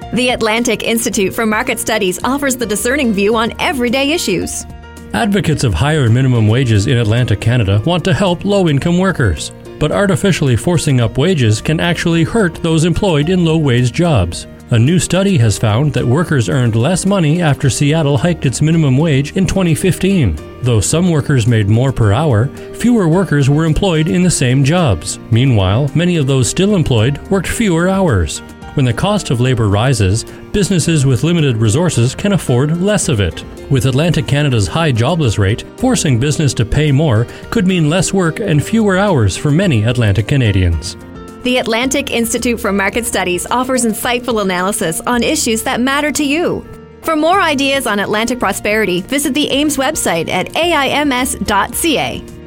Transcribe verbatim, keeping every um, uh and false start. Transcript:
The Atlantic Institute for Market Studies offers the discerning view on everyday issues. Advocates of higher minimum wages in Atlantic Canada want to help low-income workers, but artificially forcing up wages can actually hurt those employed in low-wage jobs. A new study has found that workers earned less money after Seattle hiked its minimum wage in twenty fifteen. Though some workers made more per hour, fewer workers were employed in the same jobs. Meanwhile, many of those still employed worked fewer hours. When the cost of labor rises, businesses with limited resources can afford less of it. With Atlantic Canada's high jobless rate, forcing business to pay more could mean less work and fewer hours for many Atlantic Canadians. The Atlantic Institute for Market Studies offers insightful analysis on issues that matter to you. For more ideas on Atlantic prosperity, visit the A I M S website at A I M S dot C A.